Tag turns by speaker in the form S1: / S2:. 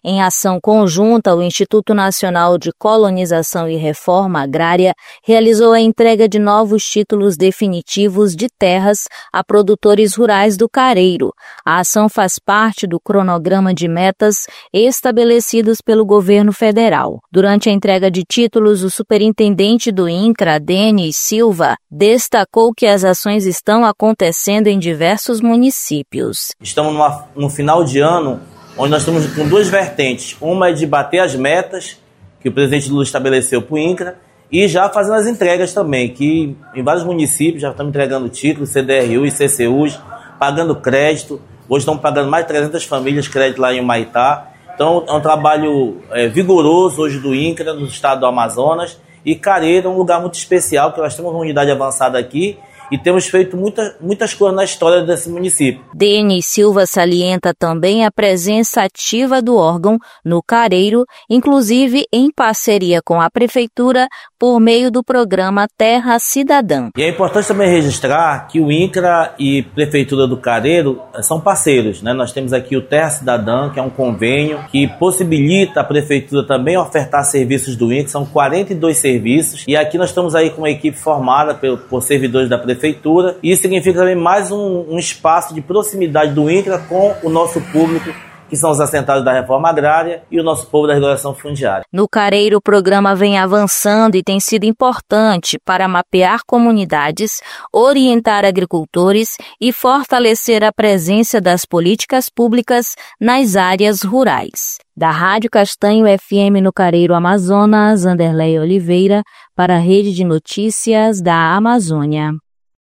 S1: Em ação conjunta, o Instituto Nacional de Colonização e Reforma Agrária realizou a entrega de novos títulos definitivos de terras a produtores rurais do Careiro. A ação faz parte do cronograma de metas estabelecidos pelo governo federal. Durante a entrega de títulos, o superintendente do INCRA, Denis Silva, destacou que as ações estão acontecendo em diversos municípios.
S2: Estamos no final de ano, onde nós estamos com duas vertentes. Uma é de bater as metas que o presidente Lula estabeleceu para o INCRA e já fazendo as entregas também, que em vários municípios já estamos entregando títulos, CDRU e CCUs, pagando crédito. Hoje estamos pagando mais de 300 famílias crédito lá em Humaitá. Então é um trabalho vigoroso hoje do INCRA no estado do Amazonas. E Careiro é um lugar muito especial, porque nós temos uma unidade avançada aqui e temos feito muitas coisas na história desse município.
S1: Denis Silva salienta também a presença ativa do órgão no Careiro, inclusive em parceria com a Prefeitura, por meio do programa Terra Cidadã.
S2: E é importante também registrar que o INCRA e Prefeitura do Careiro são parceiros, né? Nós temos aqui o Terra Cidadã, que é um convênio que possibilita a Prefeitura também ofertar serviços do INCRA, são 42 serviços, e aqui nós estamos aí com uma equipe formada por servidores da Prefeitura. E isso significa também mais um espaço de proximidade do INCRA com o nosso público, que são os assentados da reforma agrária e o nosso povo da regulação fundiária.
S1: No Careiro, o programa vem avançando e tem sido importante para mapear comunidades, orientar agricultores e fortalecer a presença das políticas públicas nas áreas rurais. Da Rádio Castanho FM no Careiro, Amazonas, Anderlei Oliveira, para a Rede de Notícias da Amazônia.